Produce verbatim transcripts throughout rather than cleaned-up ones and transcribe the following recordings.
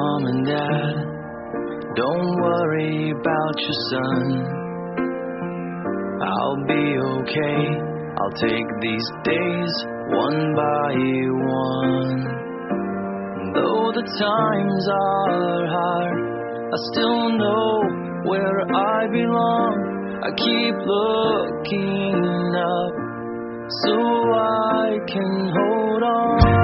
mom and dad, don't worry about your son. I'll be okay, I'll take these days one by one. Though the times are hard, I still know where I belong. I keep looking up so I can hold on.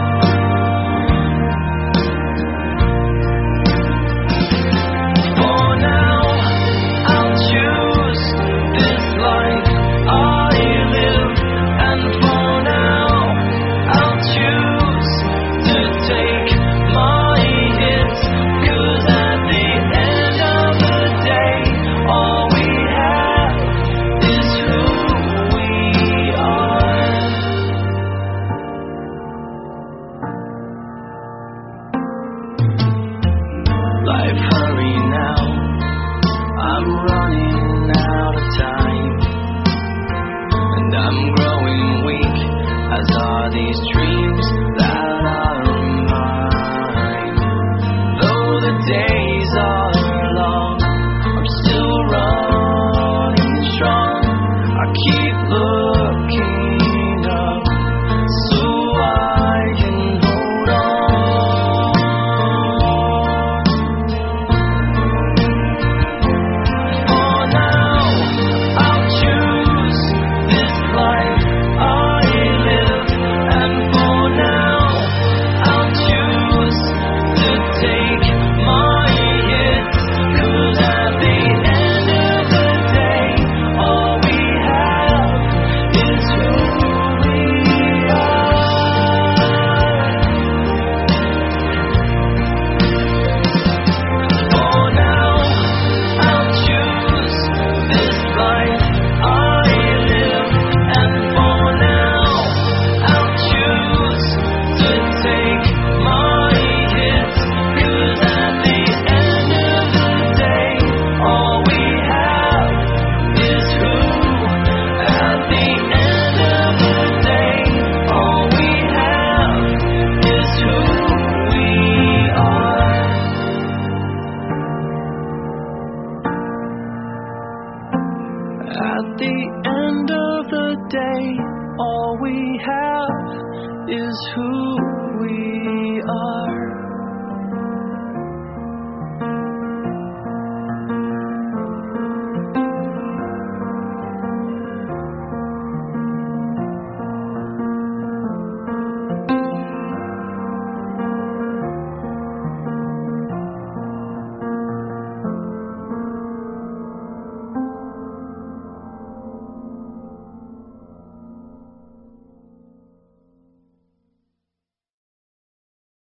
Life, hurry now, I'm running out of time, and I'm growing weak, as are these dreams